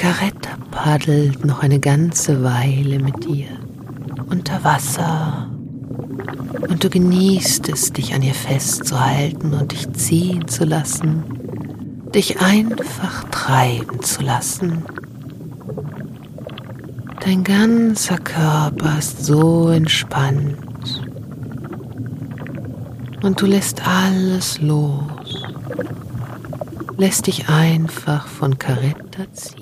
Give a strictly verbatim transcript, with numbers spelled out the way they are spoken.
Caretta paddelt noch eine ganze Weile mit dir unter Wasser und du genießt es, dich an ihr festzuhalten und dich ziehen zu lassen, dich einfach treiben zu lassen. Dein ganzer Körper ist so entspannt und du lässt alles los, lässt dich einfach von Caretta ziehen.